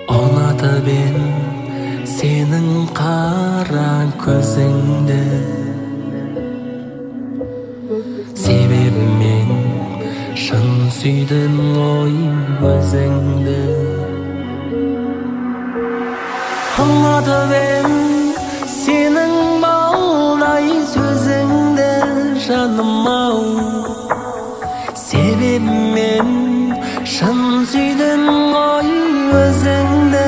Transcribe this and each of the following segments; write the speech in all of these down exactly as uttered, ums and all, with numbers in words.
ұнатып ем сенің қара көзіңді, себебі мен шын сүйдім ғой өзіңді. Ұнатып ем сенің балдай сөзіңді жаным-ау, себебі мен шын сүйдім ғой өзіңді.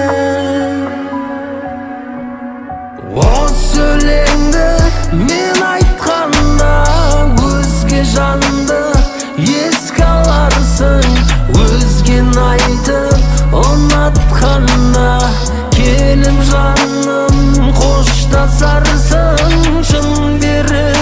Осы өлеңді мен айтқанда өзге жанды еске аларсың, өзгені айтып ұнатқанда келіп жаным қоштасарсың. Шын беріп